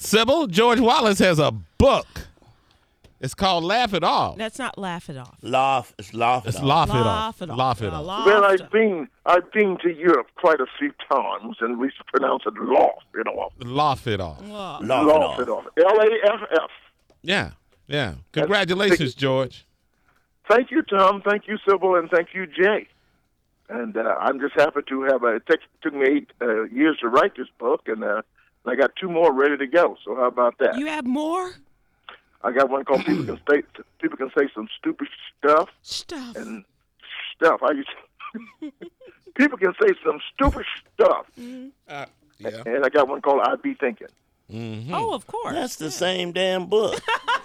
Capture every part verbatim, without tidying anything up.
Sybil, George Wallace has a book. It's called Laugh It Off. That's not Laugh It Off. Laugh. It's laugh it It's off. Laugh It Off. Laugh It Off. Laugh It Uh, Off. laugh Well, it I've been I've been to Europe quite a few times, and we pronounce it laugh it off. Laugh It Off. off. Laugh Laugh it off. L A F F. Yeah, yeah. Congratulations, George. Thank you, Tom. Thank you, Sybil, and thank you, Jay. And uh, I'm just happy to have a. It took, took me eight uh, years to write this book, and uh, I got two more ready to go. So how about that? You have more I got one called "People Can Say People Can Say Some Stupid Stuff." stuff. And stuff. I used people can say some stupid stuff. Uh, yeah. And I got one called "I Be Thinking." Mm-hmm. Oh, of course. That's the same damn book.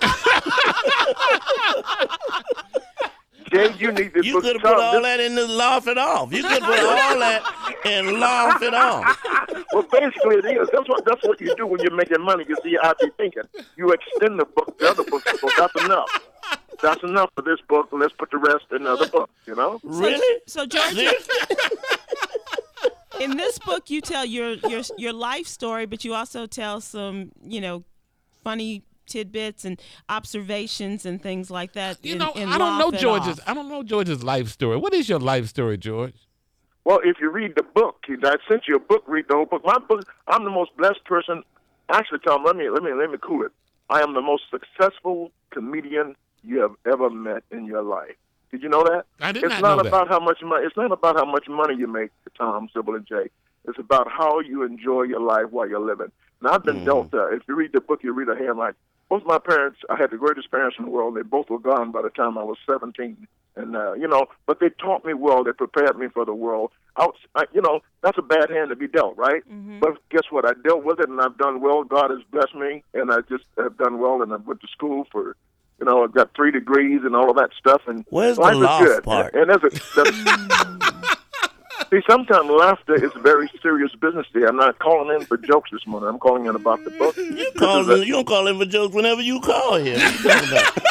Jay, you need this You book. could have Tom, put all this- that in the laugh it off. You could put all that and laugh it off. Well, basically, it is. That's what that's what you do when you're making money. You see, I be thinking. You extend the book, the other books. So that's enough. That's enough for this book. Let's put the rest in the other book. You know. Really? So, George, Seriously? in this book, you tell your your your life story, but you also tell some, you know, funny tidbits and observations and things like that. You in- know, in I don't know Laugh It George's. Off. I don't know George's life story. What is your life story, George? Well, if you read the book, I sent you a book. Read the whole book. My book. I'm the most blessed person. Actually, Tom, let me let me let me cool it. I am the most successful comedian you have ever met in your life. Did you know that? I did it's not not know that. about how much money. It's not about how much money you make, Tom, Sybil, and Jay. It's about how you enjoy your life while you're living. Now, I've been Mm. dealt. Uh, if you read the book, you read a hand like both my parents. I had the greatest parents in the world. They both were gone by the time I was seventeen. And uh, you know, but they taught me well. They prepared me for the world. I, was- I, you know, that's a bad hand to be dealt, right? Mm-hmm. But guess what? I dealt with it, and I've done well. God has blessed me, and I just have done well. And I went to school for, you know, I've got three degrees and all of that stuff. And Where's the life is laugh good. part? And, and there's a there's, see, sometimes laughter is very serious business. There, I'm not calling in for jokes this morning. I'm calling in about the book. You call in, you don't call in for jokes whenever you call here. What you talking about?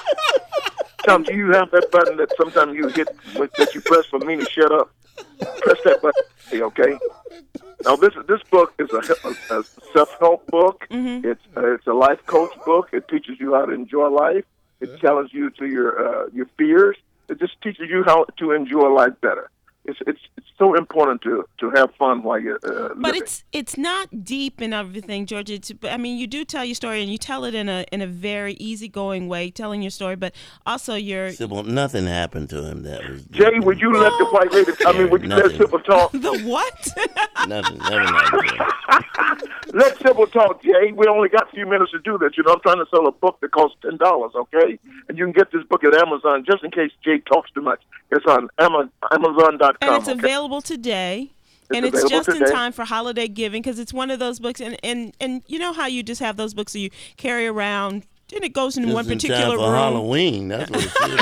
Tom, do you have that button that sometimes you hit that you press for me to shut up? Press that button, okay? Now this this book is a, a, a self-help book. Mm-hmm. It's uh, it's a life coach book. It teaches you how to enjoy life. It challenges you to your uh, your fears. It just teaches you how to enjoy life better. It's it's it's so important to, to have fun while you're uh, living. But it's it's not deep and everything, George. It's, I mean, you do tell your story, and you tell it in a in a very easygoing way, telling your story. But also, your Sybil, nothing happened to him that was. Jay, would you let the white lady? I mean, would you let Nothing. Sybil talk? the what? Nothing. Never happened to him. Let Sybil talk, Jay. We only got a few minutes to do this. You know, I'm trying to sell a book that costs ten dollars, okay? And you can get this book at Amazon just in case Jay talks too much. It's on Amazon dot com. And it's okay? available today. and it's available just in today. time for holiday giving because it's one of those books. And, and, and you know how you just have those books that you carry around and it goes in Just one in particular time for room. Halloween. That's what it is.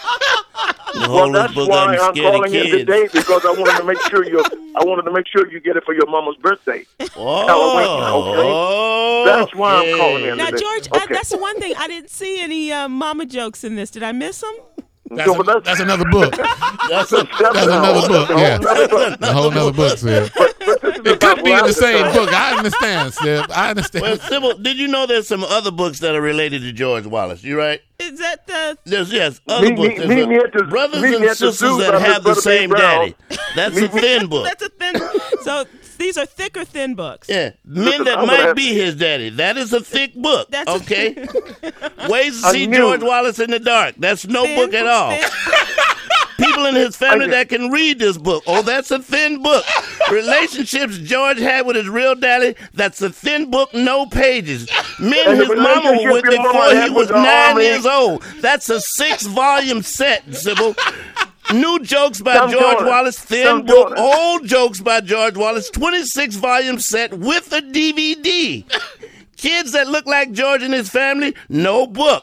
You Well, hold this that's book why up and I'm scare the calling in kids. today because I wanted to make sure you. I wanted to make sure you get it for your mama's birthday. Oh, Halloween, okay? oh, That's why I'm calling in. Now, today. George, I, Okay. that's the one thing. I didn't see any uh, mama jokes in this. Did I miss them? That's, So, a- but that's another book. That's a, That's That's another book. That's a Yeah, whole nother book. a whole nother book, Sid. But this is It about could be in the laughter, same son. book. I understand, Sid. I understand. well, Sybil, did you know there's some other books that are related to George Wallace? You right? Is that the? There's yes, other Meet me- books. There's meet a- me at the- brothers meet and me at the sisters zoo that by have the Brother B. same Brown. daddy. That's a thin book. That's a thin. So these are thick or thin books. Yeah, men Listen, that I'm gonna might have- be his daddy. That is a thick book. That's a- okay. Ways to I see knew. George Wallace in the dark. That's no Thin, book at all. thin. People in his family I- that can read this book. Oh, that's a thin book. Relationships George had with his real daddy. That's a thin book, no pages. Men And the his mama was with relationship your mama before he had was with the nine army. years old. That's a six-volume set, Sybil. New jokes by Some George doing it. Wallace, thin Some book. doing it. Old jokes by George Wallace, twenty-six volume set with a D V D. Kids that look like George and his family, no book.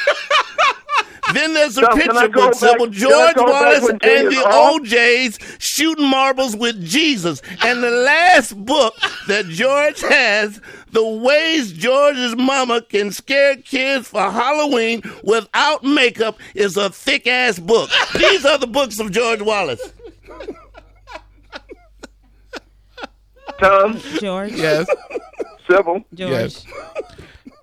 Then there's a Now, can I picture go book, Sybil. back- can I George go back Wallace when Jay and is the off? O Js shooting marbles with Jesus. And the last book that George has, The Ways George's Mama Can Scare Kids for Halloween Without Makeup, is a thick-ass book. These are the books of George Wallace. Tom, George. Yes. Sybil, George. Yes.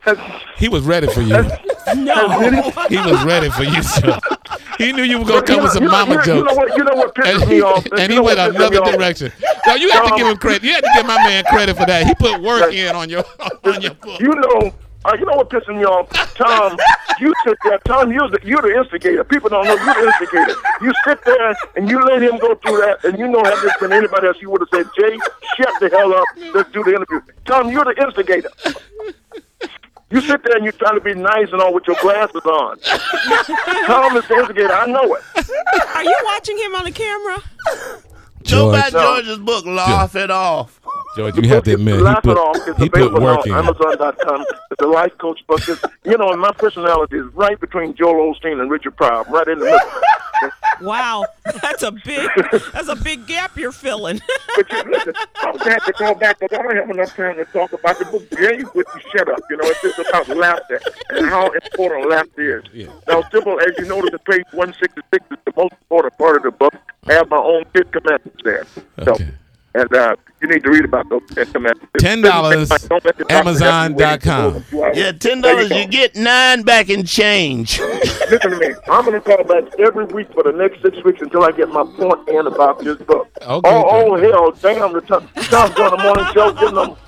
He was ready for you. No. He was ready for you, sir. He knew you were gonna come with some you know, mama you, jokes. You know what? You know what pisses And me he, off? and You he know went what pisses another me off? direction. No, you have to Um, give him credit. You have to give my man credit for that. He put work in on your on your book. You know, uh, you know what pisses me off, Tom? You sit there, Tom. You're the you're the instigator. People don't know you're the instigator. You sit there and you let him go through that, and you know, had this been anybody else, you would have said, "Jay, shut the hell up. Let's do the interview." Tom, you're the instigator. You sit there and you try to be nice and all with your glasses on. Tom is the instigator. I know it. Are you watching him on the camera? Go buy George, George's book, Laugh It Off. George, you have to admit, he Laugh put, It Off is he put available work on in. Amazon dot com. It's a life coach book. It's, you know, my personality is right between Joel Osteen and Richard Pryor. I'm right in the middle. Wow, that's a big that's a big gap you're filling. But you, listen, I'm going to have to call back because I don't have enough time to talk about the book. Jay, would you shut up? You know, it's just about laughter and how important laughter is. Yeah. Now, simple, as you notice, the page one sixty-six is the most important part of the book. I have my own Ten Commandments there. So, Okay. and uh, you need to read about those Ten Commandments. Ten dollars, Amazon dot com. Yeah, ten There dollars. you You go. get nine back in change. Listen to me. I'm going to call back every week for the next six weeks until I get my point in about this book. Okay, Oh, oh okay. hell, damn, the Tom, Tom's on the morning show getting them